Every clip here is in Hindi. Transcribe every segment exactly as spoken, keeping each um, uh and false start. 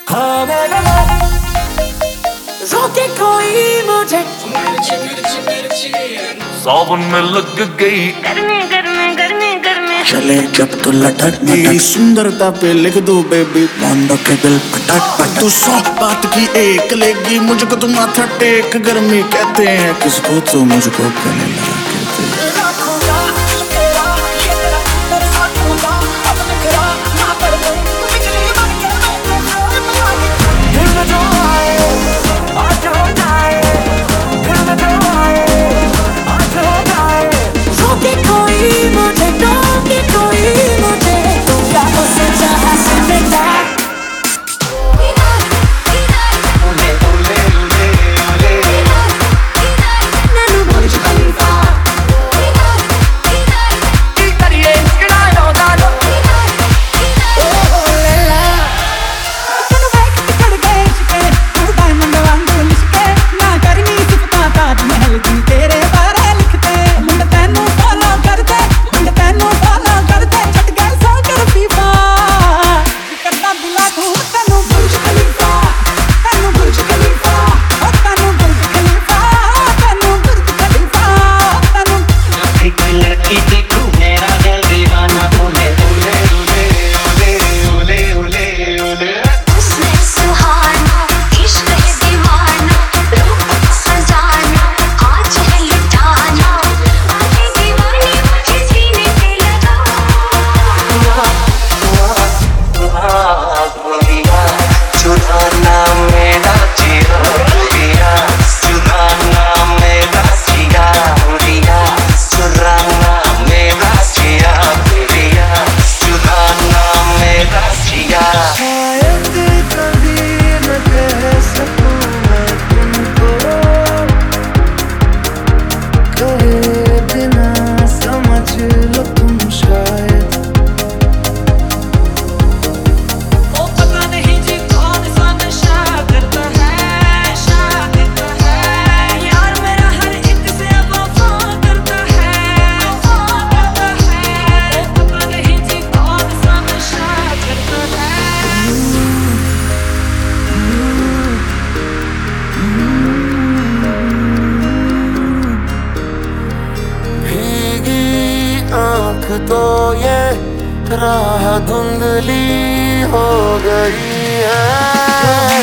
हाँ मेरे रोके कोई मुझे सावन में लग गई गर्मी गर्मी गर्मी गर्मी चले जब तो लटक मेरी सुंदरता पे लिख दो बेबी बांधो के दिल पटक पटक तू सौ बात की एक लेगी मुझको तो माथा टेक गर्मी कहते हैं किसको तो मुझको गले लगा तो ये राह धुंधली हो गई है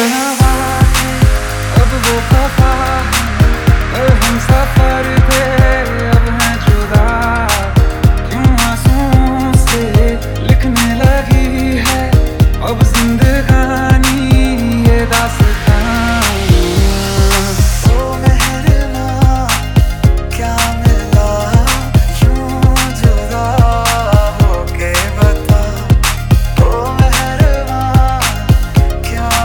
अब वो खफा और हम सफर थे अब हैं जुदा क्यों आंसुओं से लिखने लगी है अब जिंदगानी ये दास्तां क्या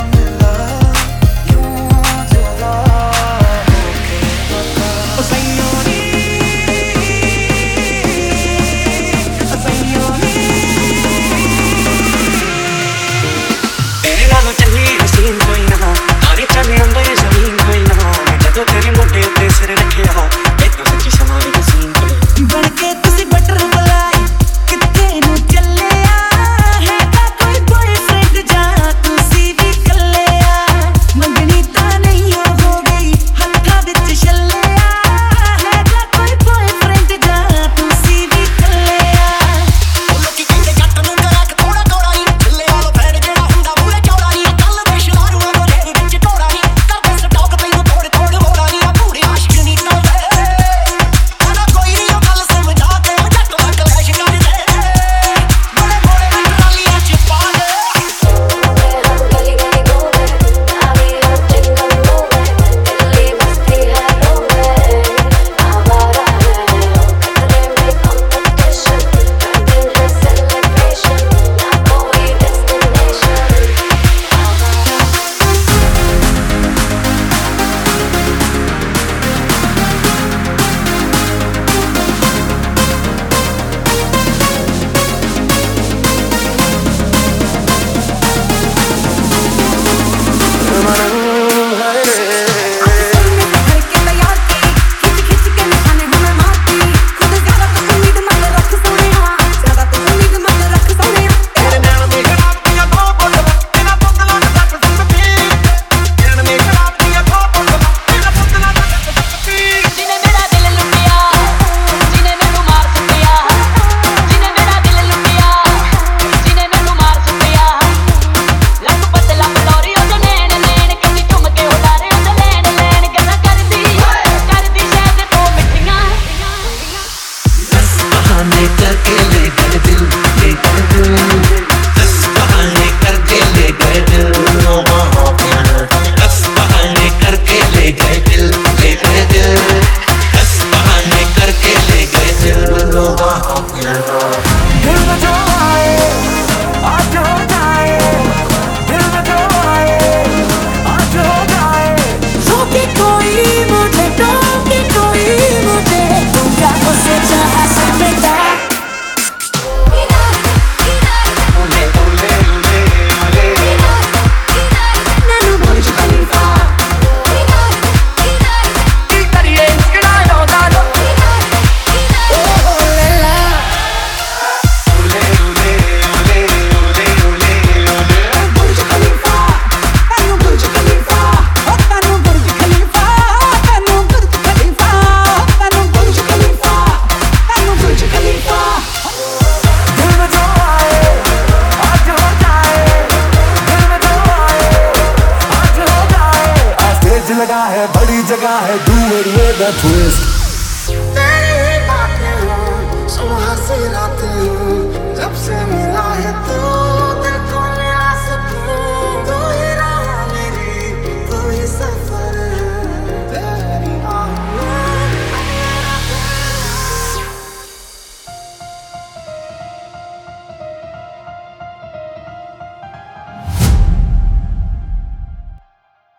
लगा है बड़ी जगह है, do it with a twist.